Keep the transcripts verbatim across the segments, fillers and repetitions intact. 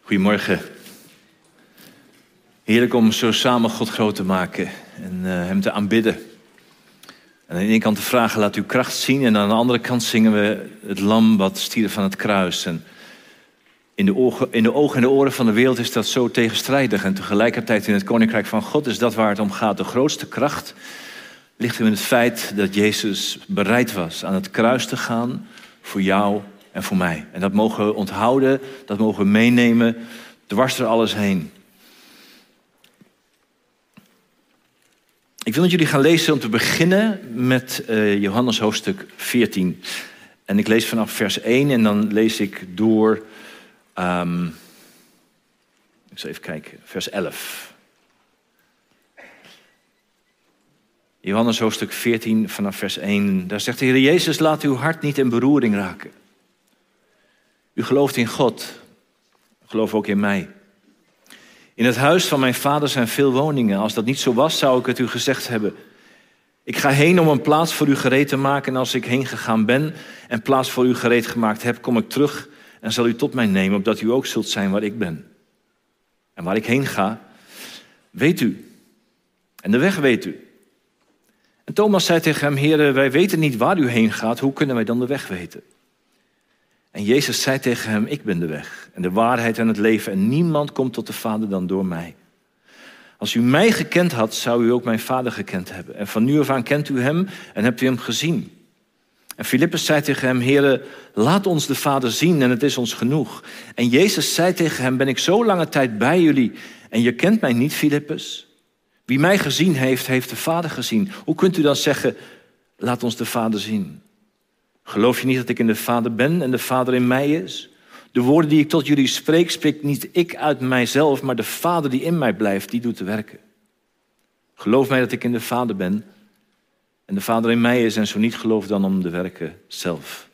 Goedemorgen. Heerlijk om zo samen God groot te maken en uh, hem te aanbidden. En aan de ene kant te vragen, laat uw kracht zien. En aan de andere kant zingen we het lam wat stierf van het kruis. En in de, ogen, in de ogen en de oren van de wereld is dat zo tegenstrijdig. En tegelijkertijd in het koninkrijk van God is dat waar het om gaat. De grootste kracht ligt hem in het feit dat Jezus bereid was aan het kruis te gaan voor jou en voor mij. En dat mogen we onthouden, dat mogen we meenemen, dwars door alles heen. Ik wil met jullie gaan lezen om te beginnen met uh, Johannes hoofdstuk veertien. En ik lees vanaf vers één en dan lees ik door, um, ik zal even kijken, vers elf. Johannes hoofdstuk veertien vanaf vers één. Daar zegt de Heer Jezus, laat uw hart niet in beroering raken. U gelooft in God, geloof ook in mij. In het huis van mijn vader zijn veel woningen. Als dat niet zo was, zou ik het u gezegd hebben. Ik ga heen om een plaats voor u gereed te maken. En als ik heen gegaan ben en plaats voor u gereed gemaakt heb, kom ik terug en zal u tot mij nemen, opdat u ook zult zijn waar ik ben. En waar ik heen ga, weet u. En de weg weet u. En Thomas zei tegen hem, Heere, wij weten niet waar u heen gaat. Hoe kunnen wij dan de weg weten? En Jezus zei tegen hem, ik ben de weg en de waarheid en het leven. En niemand komt tot de Vader dan door mij. Als u mij gekend had, zou u ook mijn Vader gekend hebben. En van nu af aan kent u hem en hebt u hem gezien. En Filippus zei tegen hem, Heere, laat ons de Vader zien en het is ons genoeg. En Jezus zei tegen hem, ben ik zo lange tijd bij jullie en je kent mij niet, Filippus? Wie mij gezien heeft, heeft de Vader gezien. Hoe kunt u dan zeggen, laat ons de Vader zien? Geloof je niet dat ik in de Vader ben en de Vader in mij is? De woorden die ik tot jullie spreek, spreek niet ik uit mijzelf, maar de Vader die in mij blijft, die doet de werken. Geloof mij dat ik in de Vader ben en de Vader in mij is, en zo niet, geloof dan om de werken zelf.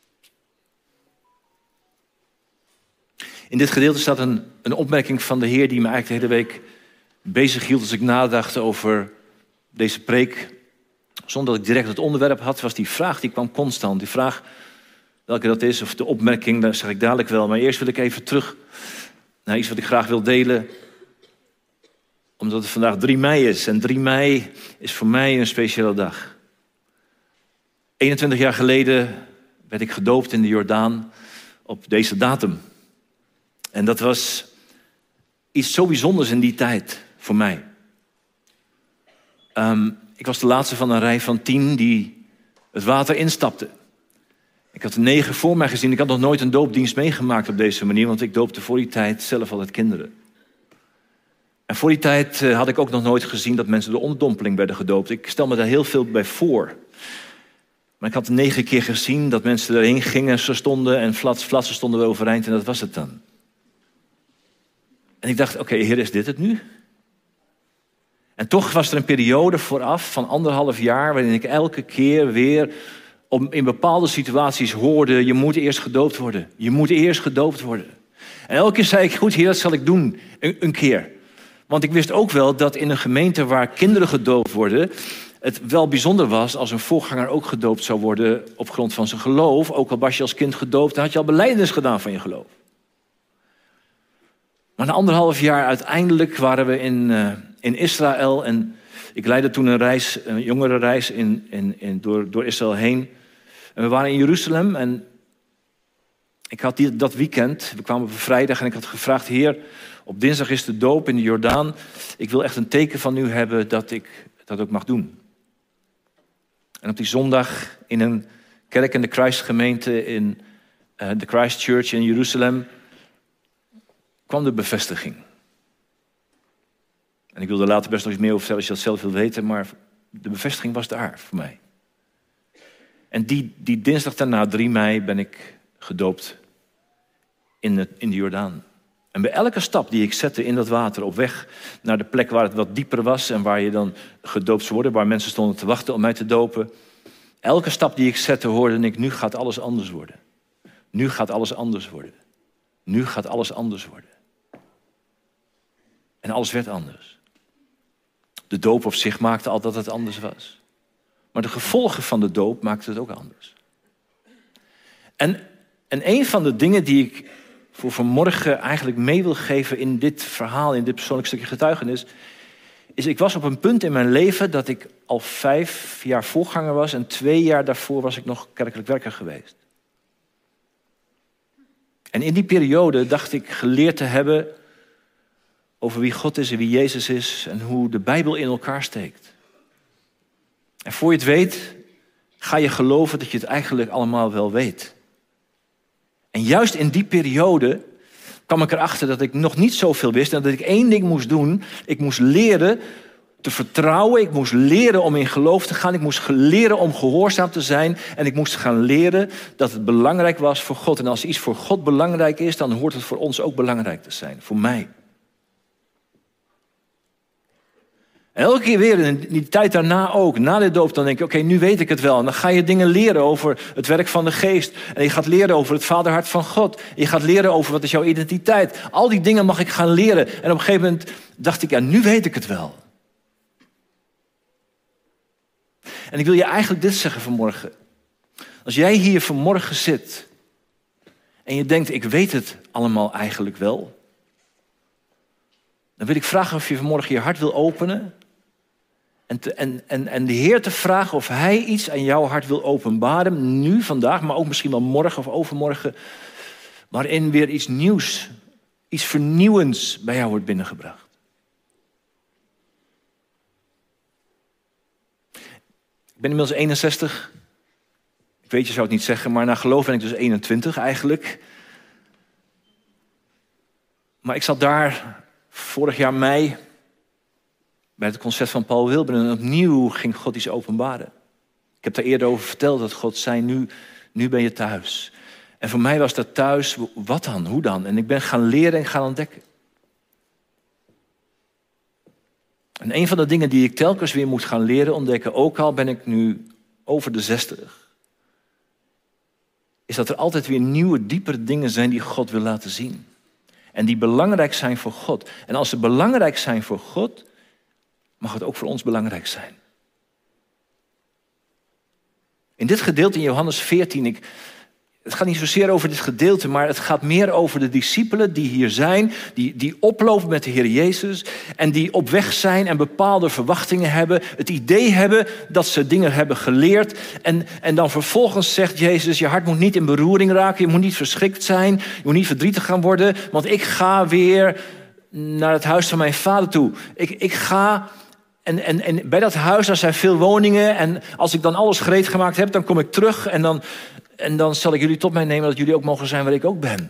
In dit gedeelte staat een, een opmerking van de Heer die me eigenlijk de hele week bezig hield als ik nadacht over deze preek. Zonder dat ik direct het onderwerp had, was die vraag, die kwam constant. Die vraag, welke dat is, of de opmerking, daar zeg ik dadelijk wel. Maar eerst wil ik even terug naar iets wat ik graag wil delen. Omdat het vandaag drie mei is. En drie mei is voor mij een speciale dag. eenentwintig jaar geleden werd ik gedoopt in de Jordaan op deze datum. En dat was iets zo bijzonders in die tijd voor mij. Um, ik was de laatste van een rij van tien die het water instapte. Ik had er negen voor mij gezien. Ik had nog nooit een doopdienst meegemaakt op deze manier, want ik doopte voor die tijd zelf altijd kinderen. En voor die tijd uh, had ik ook nog nooit gezien dat mensen door onderdompeling werden gedoopt. Ik stel me daar heel veel bij voor. Maar ik had negen keer gezien dat mensen erheen gingen, ze stonden en flats, flatsen stonden we overeind en dat was het dan. En ik dacht, oké, okay, Heer, is dit het nu? En toch was er een periode vooraf van anderhalf jaar waarin ik elke keer weer om, in bepaalde situaties hoorde, je moet eerst gedoopt worden. Je moet eerst gedoopt worden. En elke keer zei ik, goed Heer, dat zal ik doen, een, een keer. Want ik wist ook wel dat in een gemeente waar kinderen gedoopt worden, het wel bijzonder was als een voorganger ook gedoopt zou worden op grond van zijn geloof. Ook al was je als kind gedoopt, dan had je al belijdenis gedaan van je geloof. Maar na anderhalf jaar uiteindelijk waren we in, uh, in Israël. En ik leidde toen een reis, een jongerenreis in, in, in, door, door Israël heen. En we waren in Jeruzalem. En ik had die, dat weekend, we kwamen op een vrijdag en ik had gevraagd, Heer, op dinsdag is de doop in de Jordaan. Ik wil echt een teken van u hebben dat ik dat ook mag doen. En op die zondag in een kerk in de Christgemeente in uh, de Christ Church in Jeruzalem kwam de bevestiging. En ik wil er later best nog iets meer over vertellen als je dat zelf wilt weten, maar de bevestiging was daar voor mij. En die, die dinsdag daarna, drie mei, ben ik gedoopt in de, in de Jordaan. En bij elke stap die ik zette in dat water op weg naar de plek waar het wat dieper was en waar je dan gedoopt zou worden, waar mensen stonden te wachten om mij te dopen, elke stap die ik zette hoorde ik, nu gaat alles anders worden. Nu gaat alles anders worden. Nu gaat alles anders worden. En alles werd anders. De doop op zich maakte al dat het anders was. Maar de gevolgen van de doop maakten het ook anders. En, en een van de dingen die ik voor vanmorgen eigenlijk mee wil geven in dit verhaal, in dit persoonlijk stukje getuigenis, is ik was op een punt in mijn leven dat ik al vijf jaar voorganger was en twee jaar daarvoor was ik nog kerkelijk werker geweest. En in die periode dacht ik geleerd te hebben over wie God is en wie Jezus is en hoe de Bijbel in elkaar steekt. En voor je het weet, ga je geloven dat je het eigenlijk allemaal wel weet. En juist in die periode kwam ik erachter dat ik nog niet zoveel wist en dat ik één ding moest doen. Ik moest leren te vertrouwen, ik moest leren om in geloof te gaan, ik moest leren om gehoorzaam te zijn en ik moest gaan leren dat het belangrijk was voor God. En als iets voor God belangrijk is, dan hoort het voor ons ook belangrijk te zijn, voor mij. En elke keer weer, in die tijd daarna ook, na de doop, dan denk je, oké, okay, nu weet ik het wel. En dan ga je dingen leren over het werk van de geest. En je gaat leren over het vaderhart van God. En je gaat leren over wat is jouw identiteit. Al die dingen mag ik gaan leren. En op een gegeven moment dacht ik, ja, nu weet ik het wel. En ik wil je eigenlijk dit zeggen vanmorgen. Als jij hier vanmorgen zit en je denkt, ik weet het allemaal eigenlijk wel. Dan wil ik vragen of je vanmorgen je hart wil openen. En, te, en, en, en de Heer te vragen of Hij iets aan jouw hart wil openbaren. Nu, vandaag, maar ook misschien wel morgen of overmorgen. Waarin weer iets nieuws, iets vernieuwends bij jou wordt binnengebracht. Ik ben inmiddels eenenzestig. Ik weet, je zou het niet zeggen, maar naar geloof ben ik dus eenentwintig eigenlijk. Maar ik zat daar vorig jaar mei bij het concert van Paul Wilber en opnieuw ging God iets openbaren. Ik heb daar eerder over verteld dat God zei, nu, nu ben je thuis. En voor mij was dat thuis, wat dan, hoe dan? En ik ben gaan leren en gaan ontdekken. En een van de dingen die ik telkens weer moet gaan leren ontdekken, ook al ben ik nu over de zestig, is dat er altijd weer nieuwe, diepere dingen zijn die God wil laten zien. En die belangrijk zijn voor God. En als ze belangrijk zijn voor God, mag het ook voor ons belangrijk zijn. In dit gedeelte in Johannes veertien, ik, het gaat niet zozeer over dit gedeelte, maar het gaat meer over de discipelen die hier zijn, die, die oplopen met de Heer Jezus en die op weg zijn en bepaalde verwachtingen hebben, het idee hebben dat ze dingen hebben geleerd en, en dan vervolgens zegt Jezus, je hart moet niet in beroering raken, je moet niet verschrikt zijn, je moet niet verdrietig gaan worden, want ik ga weer naar het huis van mijn vader toe. Ik, ik ga... En, en, en bij dat huis, daar zijn veel woningen. En als ik dan alles gereed gemaakt heb, dan kom ik terug. En dan, en dan zal ik jullie tot mij nemen dat jullie ook mogen zijn waar ik ook ben.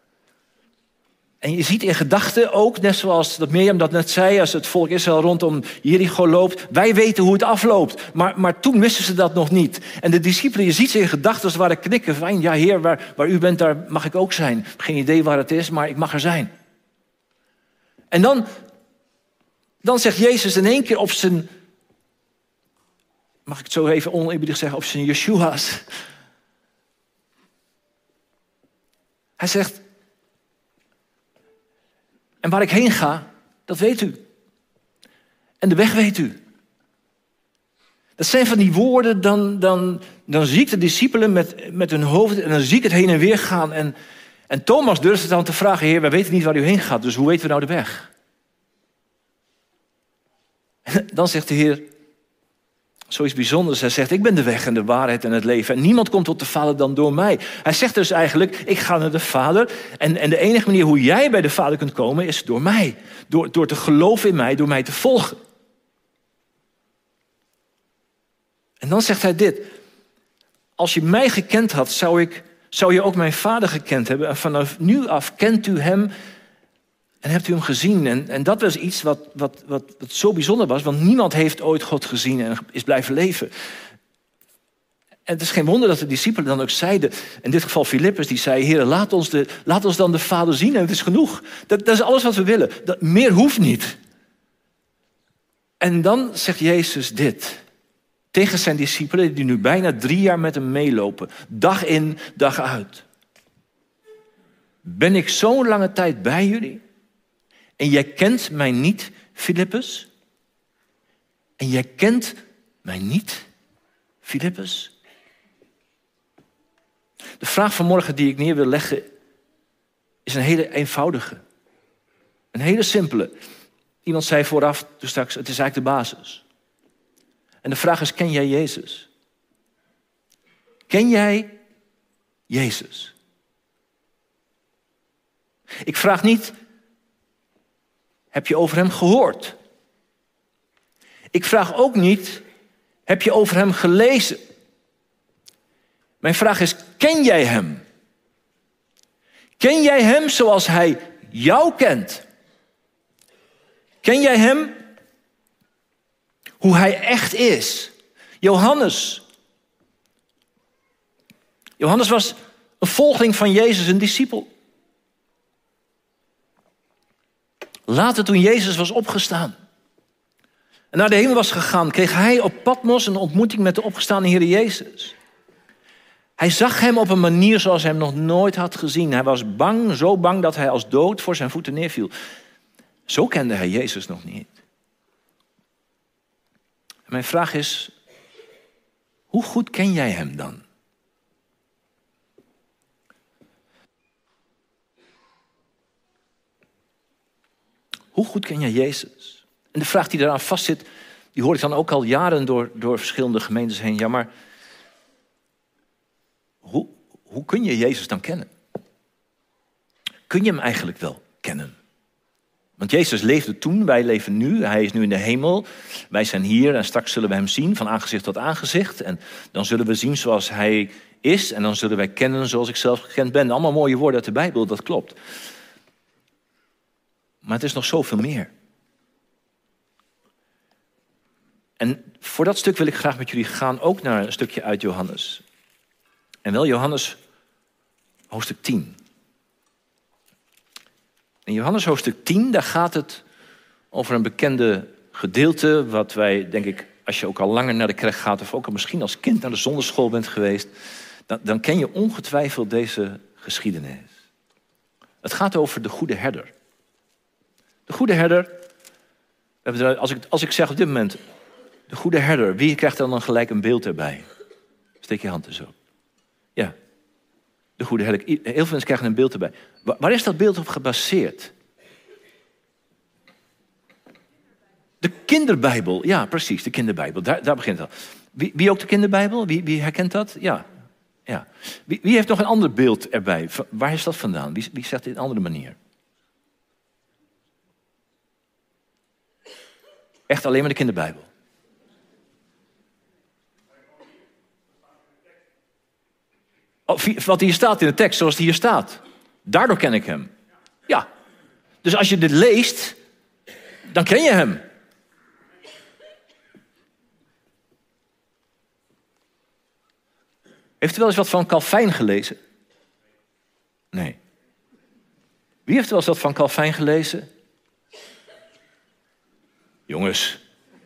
En je ziet in gedachten ook, net zoals dat Mirjam dat net zei, als het volk Israël rondom Jericho loopt. Wij weten hoe het afloopt. Maar, maar toen wisten ze dat nog niet. En de discipelen, je ziet ze in gedachten als het ware knikken. Van, ja, Heer, waar, waar u bent, daar mag ik ook zijn. Geen idee waar het is, maar ik mag er zijn. En dan... Dan zegt Jezus in één keer op zijn, mag ik het zo even oneerbiedig zeggen, op zijn Yeshua's. Hij zegt, en waar ik heen ga, dat weet u. En de weg weet u. Dat zijn van die woorden, dan, dan, dan zie ik de discipelen met, met hun hoofd en dan zie ik het heen en weer gaan. En, en Thomas durfde dan te vragen, Heer, wij weten niet waar u heen gaat, dus hoe weten we nou de weg? Dan zegt de Heer zoiets bijzonders. Hij zegt, ik ben de weg en de waarheid en het leven. En niemand komt tot de Vader dan door mij. Hij zegt dus eigenlijk, ik ga naar de Vader. En, en de enige manier hoe jij bij de Vader kunt komen is door mij. Door, door te geloven in mij, door mij te volgen. En dan zegt hij dit. Als je mij gekend had, zou, ik, zou je ook mijn Vader gekend hebben. En vanaf nu af kent u hem... En hebt u hem gezien? En, en dat was iets wat, wat, wat, wat zo bijzonder was. Want niemand heeft ooit God gezien en is blijven leven. En het is geen wonder dat de discipelen dan ook zeiden. In dit geval Filippus, die zei... Heer, laat ons, de, laat ons dan de Vader zien en het is genoeg. Dat, dat is alles wat we willen. Dat, meer hoeft niet. En dan zegt Jezus dit. Tegen zijn discipelen die nu bijna drie jaar met hem meelopen. Dag in, dag uit. Ben ik zo'n lange tijd bij jullie? En jij kent mij niet, Filippus? En jij kent mij niet, Filippus? De vraag vanmorgen die ik neer wil leggen is een hele eenvoudige. Een hele simpele. Iemand zei vooraf, dus straks, het is eigenlijk de basis. En de vraag is, ken jij Jezus? Ken jij Jezus? Ik vraag niet, heb je over hem gehoord? Ik vraag ook niet, heb je over hem gelezen? Mijn vraag is, ken jij hem? Ken jij hem zoals hij jou kent? Ken jij hem hoe hij echt is? Johannes. Johannes was een volgeling van Jezus, een discipel. Later toen Jezus was opgestaan en naar de hemel was gegaan, kreeg hij op Patmos een ontmoeting met de opgestaane Heer Jezus. Hij zag hem op een manier zoals hij hem nog nooit had gezien. Hij was bang, zo bang dat hij als dood voor zijn voeten neerviel. Zo kende hij Jezus nog niet. En mijn vraag is, hoe goed ken jij hem dan? Hoe goed ken jij Jezus? En de vraag die daaraan vastzit, die hoor ik dan ook al jaren door, door verschillende gemeentes heen. Ja, maar hoe, hoe kun je Jezus dan kennen? Kun je hem eigenlijk wel kennen? Want Jezus leefde toen, wij leven nu. Hij is nu in de hemel. Wij zijn hier en straks zullen we hem zien van aangezicht tot aangezicht. En dan zullen we zien zoals hij is. En dan zullen wij kennen zoals ik zelf gekend ben. Allemaal mooie woorden uit de Bijbel, dat klopt. Maar het is nog zoveel meer. En voor dat stuk wil ik graag met jullie gaan, ook naar een stukje uit Johannes. En wel Johannes hoofdstuk tien. In Johannes hoofdstuk tien, daar gaat het over een bekende gedeelte, wat wij, denk ik, als je ook al langer naar de kerk gaat, of ook al misschien als kind naar de zonderschool bent geweest, dan, dan ken je ongetwijfeld deze geschiedenis. Het gaat over de goede herder. De goede herder, als ik, als ik zeg op dit moment, de goede herder, wie krijgt dan, dan gelijk een beeld erbij? Steek je hand er zo. Ja, de goede herder. Heel veel mensen krijgen een beeld erbij. Waar, waar is dat beeld op gebaseerd? De kinderbijbel, ja precies, de kinderbijbel. Daar, daar begint het al. Wie, wie ook de kinderbijbel? Wie, wie herkent dat? Ja. ja. Wie, wie heeft nog een ander beeld erbij? Waar is dat vandaan? Wie, wie zegt dit op een andere manier? Echt alleen maar de kinderbijbel. Oh, wat hier staat in de tekst, zoals het hier staat. Daardoor ken ik hem. Ja. Dus als je dit leest, dan ken je hem. Heeft u wel eens wat van Calvijn gelezen? Nee. Wie heeft er wel eens wat van Calvijn gelezen? Jongens.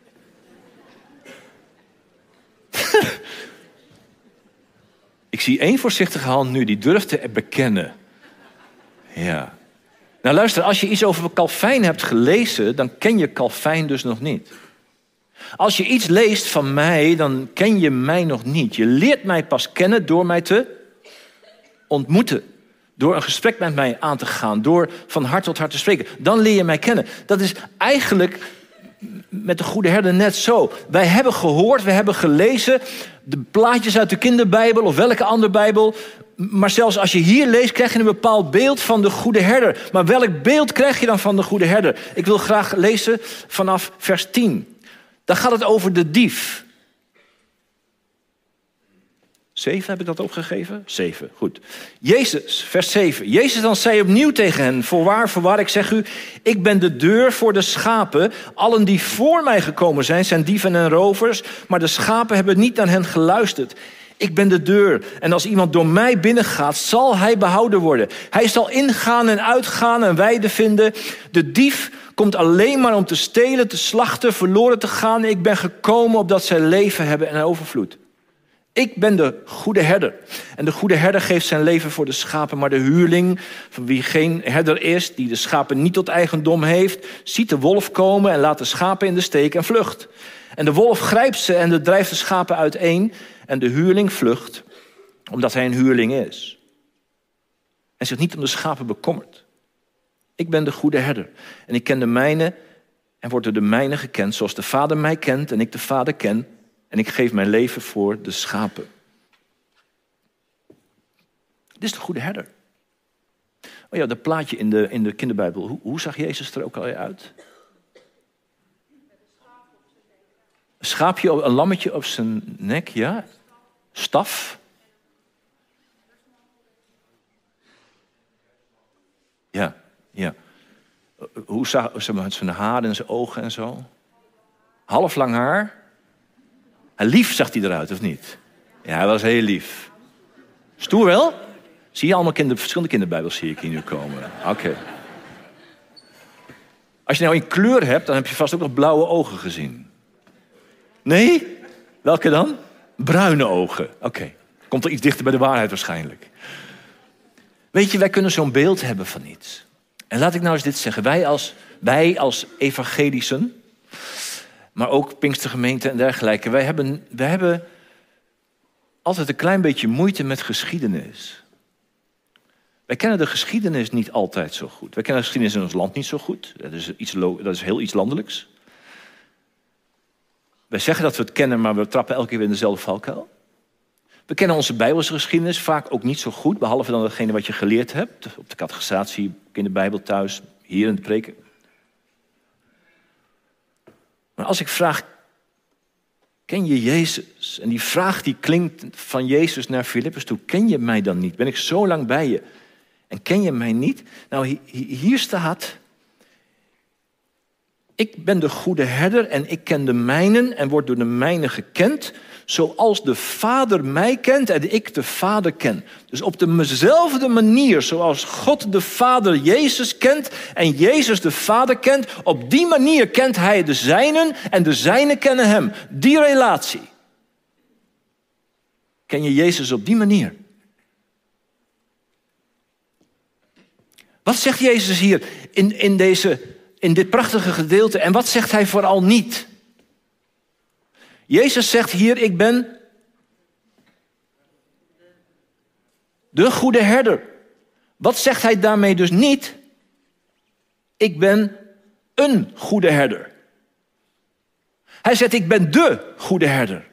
Ik zie één voorzichtige hand nu, die durft te bekennen. Ja. Nou luister, als je iets over Calvijn hebt gelezen, dan ken je Calvijn dus nog niet. Als je iets leest van mij, dan ken je mij nog niet. Je leert mij pas kennen door mij te ontmoeten. Door een gesprek met mij aan te gaan. Door van hart tot hart te spreken. Dan leer je mij kennen. Dat is eigenlijk met de goede herder net zo. Wij hebben gehoord, we hebben gelezen de plaatjes uit de kinderbijbel of welke andere bijbel. Maar zelfs als je hier leest, krijg je een bepaald beeld van de goede herder. Maar welk beeld krijg je dan van de goede herder? Ik wil graag lezen vanaf vers tien. Dan gaat het over de dief. Zeven heb ik dat opgegeven? Zeven, goed. Jezus, vers zeven. Jezus dan zei opnieuw tegen hen: Voorwaar, voorwaar, ik zeg u, ik ben de deur voor de schapen. Allen die voor mij gekomen zijn, zijn dieven en rovers. Maar de schapen hebben niet naar hen geluisterd. Ik ben de deur. En als iemand door mij binnengaat, zal hij behouden worden. Hij zal ingaan en uitgaan en weide vinden. De dief komt alleen maar om te stelen, te slachten, verloren te gaan. Ik ben gekomen opdat zij leven hebben en overvloed. Ik ben de goede herder. En de goede herder geeft zijn leven voor de schapen. Maar de huurling, van wie geen herder is, die de schapen niet tot eigendom heeft, ziet de wolf komen en laat de schapen in de steek en vlucht. En de wolf grijpt ze en drijft de schapen uiteen. En de huurling vlucht, omdat hij een huurling is. en zich niet om de schapen bekommert. Ik ben de goede herder en ik ken de mijne en word door de mijne gekend, zoals de Vader mij kent en ik de Vader ken. En ik geef mijn leven voor de schapen. Dit is de goede herder. Oh ja, dat plaatje in de, in de kinderbijbel. Hoe, hoe zag Jezus er ook al uit? Een schaapje, een lammetje op zijn nek, ja. Staf. Ja, ja. Hoe zag ze met zijn haar en zijn ogen en zo? Half lang haar. En lief zag hij eruit, of niet? Ja, hij was heel lief. Stoer wel? Zie je allemaal kinder, verschillende kinderbijbels zie ik hier nu komen. Oké. Okay. Als je nou een kleur hebt, dan heb je vast ook nog blauwe ogen gezien. Nee? Welke dan? Bruine ogen. Oké. Okay. Komt er iets dichter bij de waarheid waarschijnlijk. Weet je, wij kunnen zo'n beeld hebben van iets. En laat ik nou eens dit zeggen. Wij als, wij als evangelischen, maar ook Pinkstergemeente en dergelijke. Wij hebben, wij hebben altijd een klein beetje moeite met geschiedenis. Wij kennen de geschiedenis niet altijd zo goed. Wij kennen de geschiedenis in ons land niet zo goed. Dat is, iets, dat is heel iets landelijks. Wij zeggen dat we het kennen, maar we trappen elke keer weer in dezelfde valkuil. We kennen onze Bijbelse geschiedenis vaak ook niet zo goed, behalve dan datgene wat je geleerd hebt. Op de catechisatie, in de Bijbel thuis, hier in de preken. Maar als ik vraag, ken je Jezus? En die vraag die klinkt van Jezus naar Filippus toe, ken je mij dan niet? Ben ik zo lang bij je en ken je mij niet? Nou, hier staat, ik ben de goede herder en ik ken de mijnen en word door de mijnen gekend, zoals de Vader mij kent en ik de Vader ken. Dus op dezelfde manier zoals God de Vader Jezus kent en Jezus de Vader kent, op die manier kent hij de zijnen en de zijnen kennen hem. Die relatie. Ken je Jezus op die manier? Wat zegt Jezus hier in, in, deze, in dit prachtige gedeelte en wat zegt hij vooral niet? Jezus zegt hier, ik ben de goede herder. Wat zegt hij daarmee dus niet? Ik ben een goede herder. Hij zegt, ik ben de goede herder.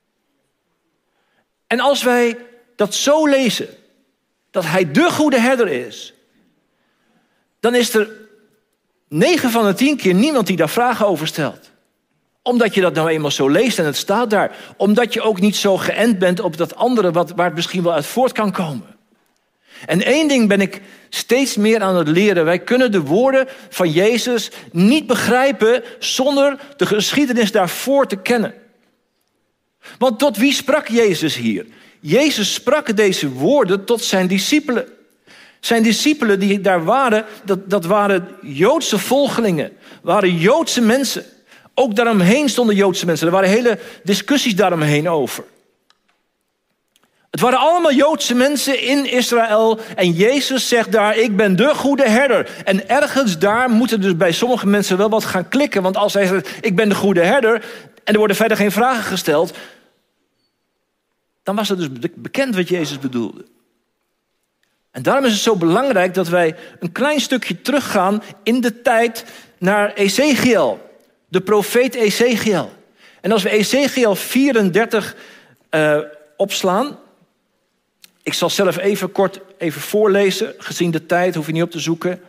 En als wij dat zo lezen, dat hij de goede herder is, dan is er negen van de tien keer niemand die daar vragen over stelt. Omdat je dat nou eenmaal zo leest en het staat daar. Omdat je ook niet zo geënt bent op dat andere wat, waar het misschien wel uit voort kan komen. En één ding ben ik steeds meer aan het leren. Wij kunnen de woorden van Jezus niet begrijpen zonder de geschiedenis daarvoor te kennen. Want tot wie sprak Jezus hier? Jezus sprak deze woorden tot zijn discipelen. Zijn discipelen die daar waren, dat, dat waren Joodse volgelingen. Waren Joodse mensen. Ook daaromheen stonden Joodse mensen. Er waren hele discussies daaromheen over. Het waren allemaal Joodse mensen in Israël. En Jezus zegt daar, ik ben de goede herder. En ergens daar moeten dus bij sommige mensen wel wat gaan klikken. Want als hij zegt, ik ben de goede herder, en er worden verder geen vragen gesteld, dan was het dus bekend wat Jezus bedoelde. En daarom is het zo belangrijk dat wij een klein stukje teruggaan in de tijd naar Ezechiel. De profeet Ezechiel. En als we Ezechiel vierendertig uh, opslaan. Ik zal zelf even kort even voorlezen. Gezien de tijd, hoef je niet op te zoeken.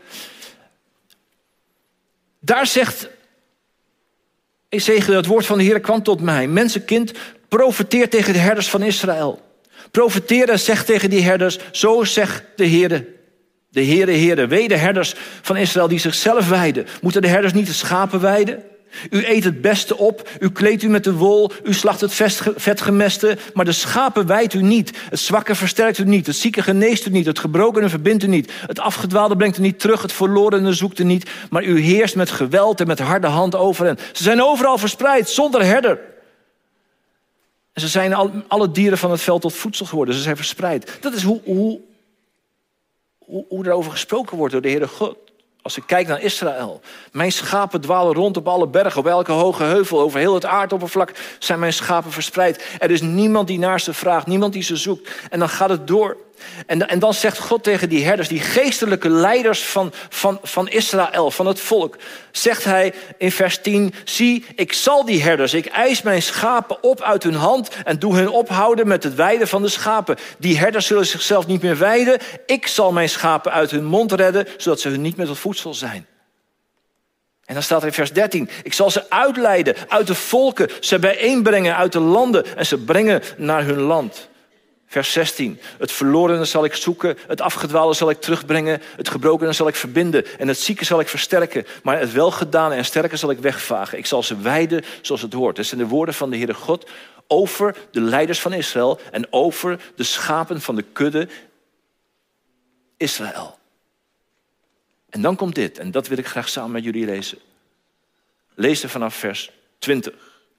Daar zegt Ezechiel, het woord van de Heer kwam tot mij. Mensenkind, profeteer tegen de herders van Israël. Profeteer en zeg tegen die herders, zo zegt de Heer. De Heere, Heere, wee de herders van Israël die zichzelf weiden. Moeten de herders niet de schapen weiden? U eet het beste op, u kleedt u met de wol, u slacht het vetgemeste, maar de schapen wijdt u niet. Het zwakke versterkt u niet, het zieke geneest u niet, het gebrokene verbindt u niet. Het afgedwaalde brengt u niet terug, het verlorene zoekt u niet, maar u heerst met geweld en met harde hand over hen. Ze zijn overal verspreid, zonder herder. En ze zijn al, alle dieren van het veld tot voedsel geworden, ze zijn verspreid. Dat is hoe, hoe, hoe, hoe erover gesproken wordt door de Heere God. Als ik kijk naar Israël. Mijn schapen dwalen rond op alle bergen, op elke hoge heuvel. Over heel het aardoppervlak zijn mijn schapen verspreid. Er is niemand die naar ze vraagt, niemand die ze zoekt. En dan gaat het door. En, en dan zegt God tegen die herders, die geestelijke leiders van, van, van Israël, van het volk. Zegt hij in vers tien, zie, ik zal die herders, ik eis mijn schapen op uit hun hand en doe hen ophouden met het weiden van de schapen. Die herders zullen zichzelf niet meer weiden. Ik zal mijn schapen uit hun mond redden, zodat ze hun niet meer tot voedsel zijn. En dan staat er in vers dertien, ik zal ze uitleiden uit de volken, ze bijeenbrengen uit de landen en ze brengen naar hun land. Vers zestien, het verlorene zal ik zoeken, het afgedwaalde zal ik terugbrengen, het gebrokene zal ik verbinden en het zieke zal ik versterken. Maar het welgedane en sterke zal ik wegvagen. Ik zal ze wijden zoals het hoort. Dat zijn de woorden van de Heere God over de leiders van Israël en over de schapen van de kudde Israël. En dan komt dit, en dat wil ik graag samen met jullie lezen. Lees er vanaf vers twintig.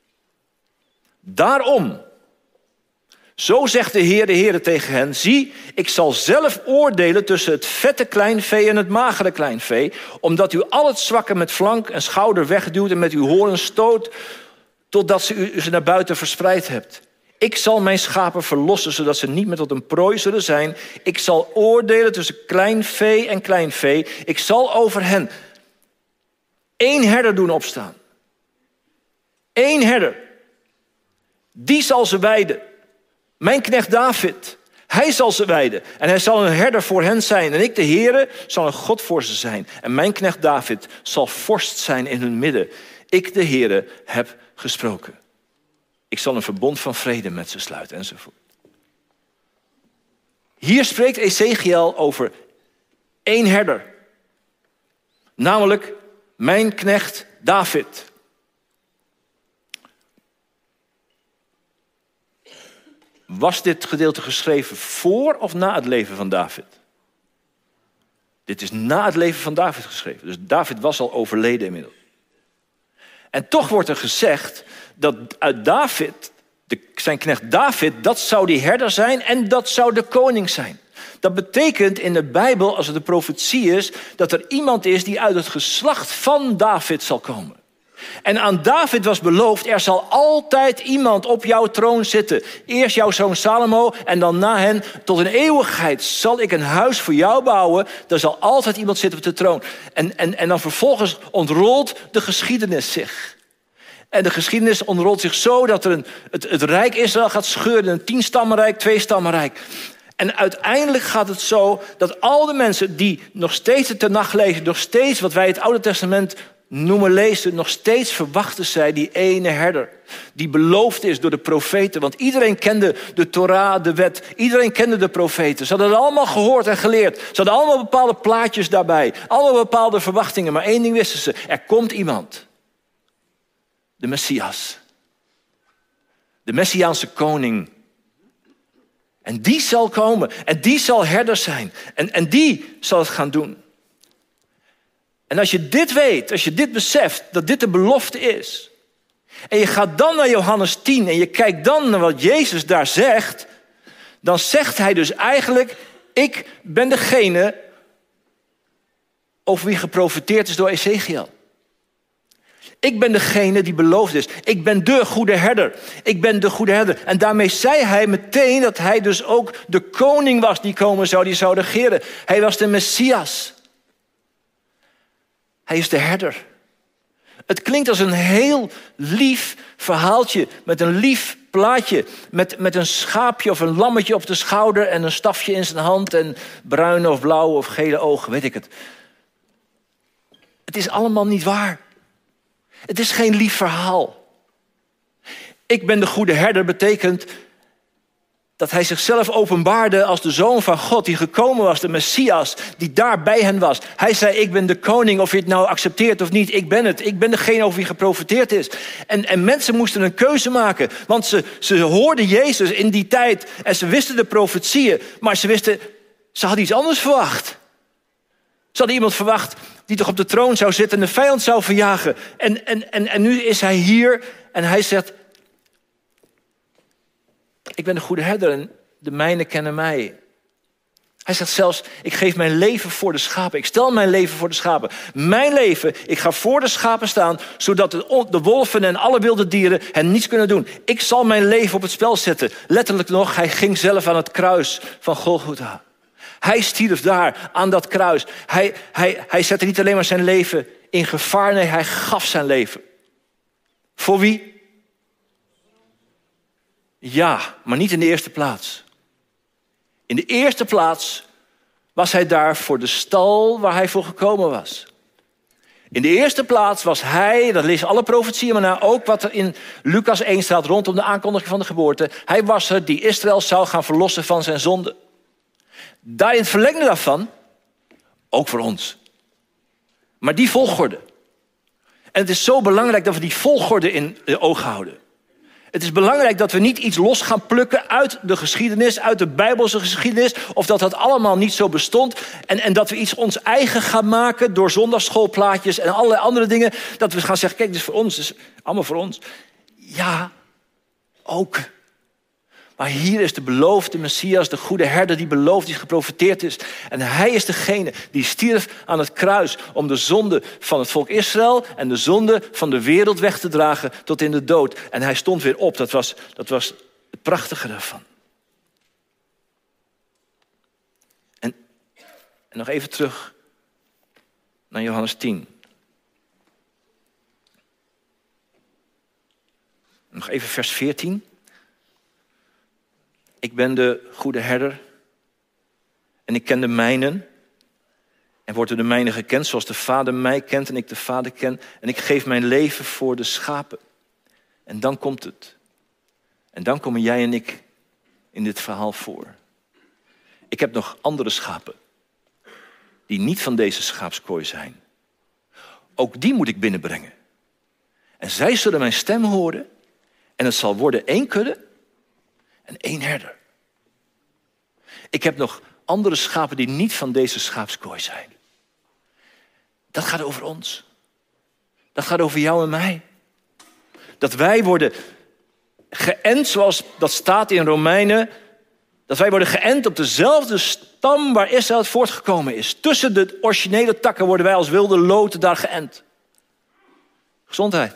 Daarom, zo zegt de Heer, de Heere tegen hen, zie, ik zal zelf oordelen tussen het vette kleinvee en het magere kleinvee, omdat u al het zwakke met flank en schouder wegduwt en met uw hoorn stoot, totdat ze u ze naar buiten verspreid hebt. Ik zal mijn schapen verlossen, zodat ze niet meer tot een prooi zullen zijn. Ik zal oordelen tussen klein vee en klein vee. Ik zal over hen één herder doen opstaan. Eén herder. Die zal ze weiden. Mijn knecht David. Hij zal ze weiden. En hij zal een herder voor hen zijn. En ik, de Heere, zal een God voor ze zijn. En mijn knecht David zal vorst zijn in hun midden. Ik, de Heere, heb gesproken. Ik zal een verbond van vrede met ze sluiten, enzovoort. Hier spreekt Ezechiel over één herder. Namelijk mijn knecht David. Was dit gedeelte geschreven voor of na het leven van David? Dit is na het leven van David geschreven. Dus David was al overleden inmiddels. En toch wordt er gezegd dat uit David, de, zijn knecht David, dat zou die herder zijn en dat zou de koning zijn. Dat betekent in de Bijbel, als het een profetie is, dat er iemand is die uit het geslacht van David zal komen. En aan David was beloofd, er zal altijd iemand op jouw troon zitten. Eerst jouw zoon Salomo en dan na hen tot een eeuwigheid zal ik een huis voor jou bouwen. Er zal altijd iemand zitten op de troon. En, en, en dan vervolgens ontrolt de geschiedenis zich. En de geschiedenis ontrolt zich zo dat er een, het, het rijk Israël gaat scheuren. Een tienstammenrijk, tweestammenrijk. En uiteindelijk gaat het zo dat al de mensen die nog steeds de Tenach lezen, nog steeds wat wij het Oude Testament noemen lezen, nog steeds verwachten zij die ene herder. Die beloofd is door de profeten. Want iedereen kende de Torah, de wet. Iedereen kende de profeten. Ze hadden het allemaal gehoord en geleerd. Ze hadden allemaal bepaalde plaatjes daarbij. Allemaal bepaalde verwachtingen. Maar één ding wisten ze. Er komt iemand. De Messias. De Messiaanse koning. En die zal komen. En die zal herder zijn. En, en die zal het gaan doen. En als je dit weet, als je dit beseft, dat dit de belofte is. En je gaat dan naar Johannes tien en je kijkt dan naar wat Jezus daar zegt. Dan zegt hij dus eigenlijk, ik ben degene over wie geprofeteerd is door Ezechiel. Ik ben degene die beloofd is. Ik ben de goede herder. Ik ben de goede herder. En daarmee zei hij meteen dat hij dus ook de koning was die komen zou, die zou regeren. Hij was de Messias. Hij is de herder. Het klinkt als een heel lief verhaaltje met een lief plaatje. Met, met een schaapje of een lammetje op de schouder en een stafje in zijn hand en bruine of blauwe of gele ogen, weet ik het. Het is allemaal niet waar. Het is geen lief verhaal. Ik ben de goede herder betekent dat hij zichzelf openbaarde als de Zoon van God die gekomen was, de Messias, die daar bij hen was. Hij zei, ik ben de koning, of je het nou accepteert of niet, ik ben het. Ik ben degene over wie geprofeteerd is. En, en mensen moesten een keuze maken, want ze, ze hoorden Jezus in die tijd en ze wisten de profetieën, maar ze wisten, ze hadden iets anders verwacht. Ze hadden iemand verwacht die toch op de troon zou zitten en de vijand zou verjagen. En, en, en, en nu is hij hier en hij zegt, ik ben de goede herder en de mijnen kennen mij. Hij zegt zelfs, ik geef mijn leven voor de schapen. Ik stel mijn leven voor de schapen. Mijn leven, ik ga voor de schapen staan, zodat de, de wolven en alle wilde dieren hen niets kunnen doen. Ik zal mijn leven op het spel zetten. Letterlijk nog, hij ging zelf aan het kruis van Golgotha. Hij stierf daar aan dat kruis. Hij, hij, hij zette niet alleen maar zijn leven in gevaar, nee, hij gaf zijn leven. Voor wie? Ja, maar niet in de eerste plaats. In de eerste plaats was hij daar voor de stal waar hij voor gekomen was. In de eerste plaats was hij, dat lezen alle profetieën maar na, ook wat er in Lucas één staat rondom de aankondiging van de geboorte. Hij was er die Israël zou gaan verlossen van zijn zonde. Daar in het verlengde daarvan, ook voor ons. Maar die volgorde. En het is zo belangrijk dat we die volgorde in de ogen houden. Het is belangrijk dat we niet iets los gaan plukken uit de geschiedenis, uit de Bijbelse geschiedenis, of dat dat allemaal niet zo bestond. En, en dat we iets ons eigen gaan maken door zondagsschoolplaatjes en allerlei andere dingen. Dat we gaan zeggen, kijk, dit is voor ons, dit is allemaal voor ons. Ja, ook. Maar hier is de beloofde Messias, de goede herder die beloofd is, geprofeteerd is. En hij is degene die stierf aan het kruis om de zonde van het volk Israël en de zonde van de wereld weg te dragen tot in de dood. En hij stond weer op. Dat was, dat was het prachtige daarvan. En, en nog even terug naar Johannes tien. Nog even vers veertien. Ik ben de goede herder en ik ken de mijnen en word door de mijnen gekend zoals de Vader mij kent en ik de Vader ken. En ik geef mijn leven voor de schapen. En dan komt het. En dan komen jij en ik in dit verhaal voor. Ik heb nog andere schapen die niet van deze schaapskooi zijn. Ook die moet ik binnenbrengen. En zij zullen mijn stem horen en het zal worden één kudde en één herder. Ik heb nog andere schapen die niet van deze schaapskooi zijn. Dat gaat over ons. Dat gaat over jou en mij. Dat wij worden geënt, zoals dat staat in Romeinen. Dat wij worden geënt op dezelfde stam waar Israël uit voortgekomen is. Tussen de originele takken worden wij als wilde loten daar geënt. Gezondheid.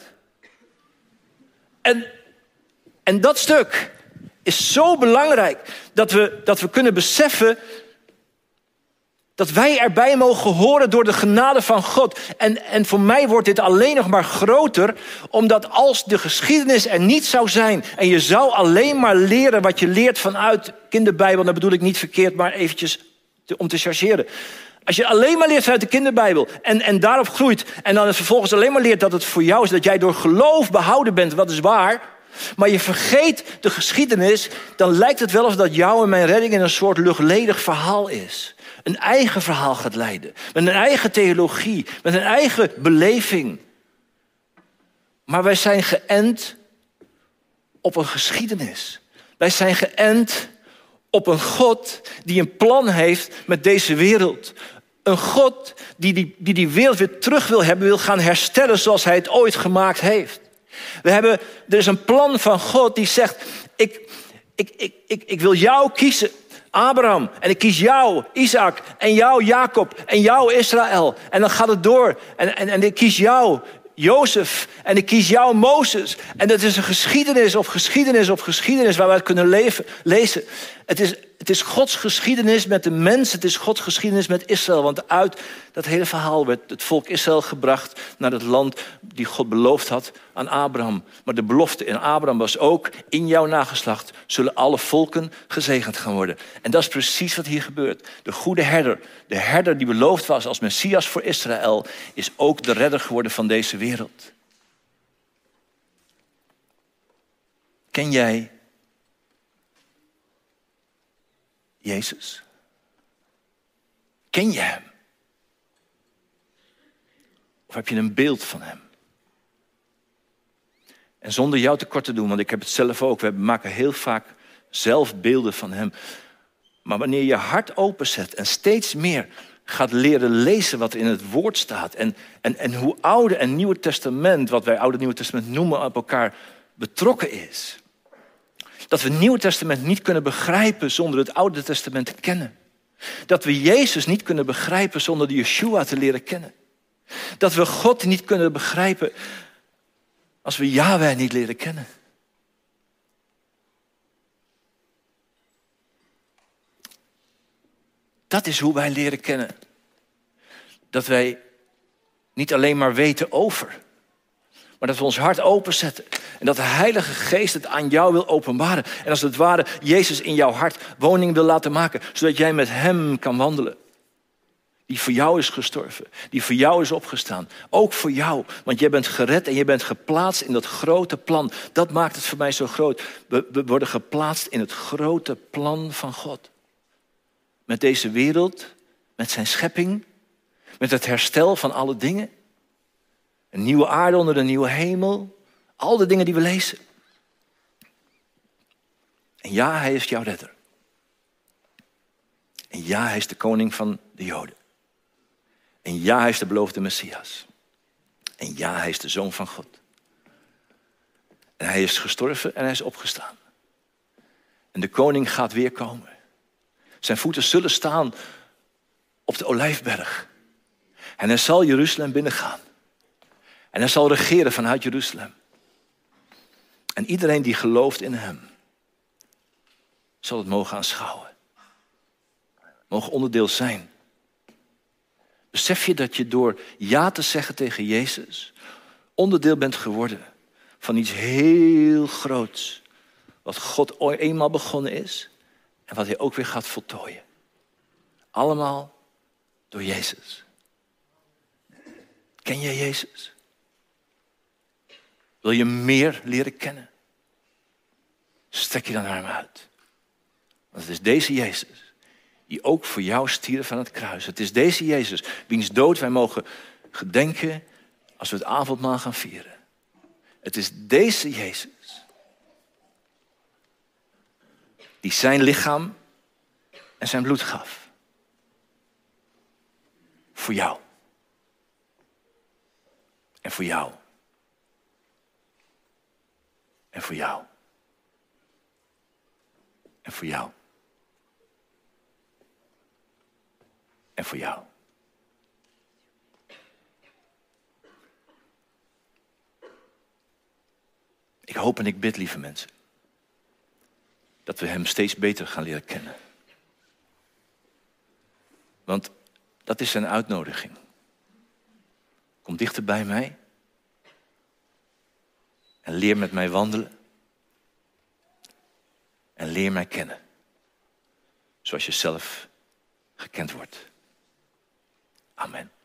En, en dat stuk is zo belangrijk dat we, dat we kunnen beseffen dat wij erbij mogen horen door de genade van God. En, en voor mij wordt dit alleen nog maar groter, omdat als de geschiedenis er niet zou zijn en je zou alleen maar leren wat je leert vanuit kinderbijbel, dat bedoel ik niet verkeerd, maar eventjes te, om te chargeren. Als je alleen maar leert vanuit de kinderbijbel en, en daarop groeit en dan vervolgens alleen maar leert dat het voor jou is, dat jij door geloof behouden bent, wat is waar, maar je vergeet de geschiedenis, dan lijkt het wel alsof dat jou en mijn redding in een soort luchtledig verhaal is. Een eigen verhaal gaat leiden. Met een eigen theologie. Met een eigen beleving. Maar wij zijn geënt op een geschiedenis. Wij zijn geënt op een God die een plan heeft met deze wereld. Een God die die, die die wereld weer terug wil hebben, wil gaan herstellen zoals hij het ooit gemaakt heeft. We hebben, er is een plan van God die zegt, ik, ik, ik, ik, ik wil jou kiezen. Abraham, en ik kies jou, Isaac, en jou, Jacob, en jou, Israël. En dan gaat het door. En, en, en ik kies jou, Jozef, en ik kies jou, Mozes. En dat is een geschiedenis op geschiedenis op geschiedenis waar we het kunnen leven, lezen. Het is, het is Gods geschiedenis met de mens, het is Gods geschiedenis met Israël. Want uit dat hele verhaal werd het volk Israël gebracht naar het land die God beloofd had aan Abraham. Maar de belofte in Abraham was ook, in jouw nageslacht zullen alle volken gezegend gaan worden. En dat is precies wat hier gebeurt. De goede herder, de herder die beloofd was als Messias voor Israël, is ook de redder geworden van deze wereld. Ken jij Jezus? Ken je hem? Of heb je een beeld van hem? En zonder jou tekort te doen, want ik heb het zelf ook. We maken heel vaak zelf beelden van hem. Maar wanneer je hart openzet en steeds meer gaat leren lezen wat er in het woord staat. En, en, en hoe Oude en Nieuwe Testament, wat wij Oude en Nieuwe Testament noemen, op elkaar betrokken is. Dat we het Nieuwe Testament niet kunnen begrijpen zonder het Oude Testament te kennen. Dat we Jezus niet kunnen begrijpen zonder de Yeshua te leren kennen. Dat we God niet kunnen begrijpen als we Yahweh niet leren kennen. Dat is hoe wij leren kennen. Dat wij niet alleen maar weten over, maar dat we ons hart openzetten. En dat de Heilige Geest het aan jou wil openbaren. En als het ware Jezus in jouw hart woning wil laten maken, zodat jij met hem kan wandelen. Die voor jou is gestorven. Die voor jou is opgestaan. Ook voor jou. Want jij bent gered en je bent geplaatst in dat grote plan. Dat maakt het voor mij zo groot. We, we worden geplaatst in het grote plan van God. Met deze wereld, met zijn schepping, met het herstel van alle dingen. Een nieuwe aarde onder een nieuwe hemel. Al de dingen die we lezen. En ja, hij is jouw redder. En ja, hij is de koning van de Joden. En ja, hij is de beloofde Messias. En ja, hij is de Zoon van God. En hij is gestorven en hij is opgestaan. En de koning gaat weer komen. Zijn voeten zullen staan op de Olijfberg. En hij zal Jeruzalem binnengaan. En hij zal regeren vanuit Jeruzalem. En iedereen die gelooft in hem, zal het mogen aanschouwen. Mogen onderdeel zijn. Besef je dat je door ja te zeggen tegen Jezus onderdeel bent geworden van iets heel groots. Wat God ooit eenmaal begonnen is en wat hij ook weer gaat voltooien. Allemaal door Jezus. Ken jij Jezus? Wil je meer leren kennen? Strek je dan naar hem uit. Want het is deze Jezus die ook voor jou stierf aan het kruis. Het is deze Jezus wiens dood wij mogen gedenken als we het avondmaal gaan vieren. Het is deze Jezus die zijn lichaam en zijn bloed gaf. Voor jou. En voor jou. En voor jou. En voor jou. En voor jou. Ik hoop en ik bid, lieve mensen, dat we hem steeds beter gaan leren kennen. Want dat is zijn uitnodiging. Kom dichter bij mij en leer met mij wandelen en leer mij kennen, zoals je zelf gekend wordt. Amen.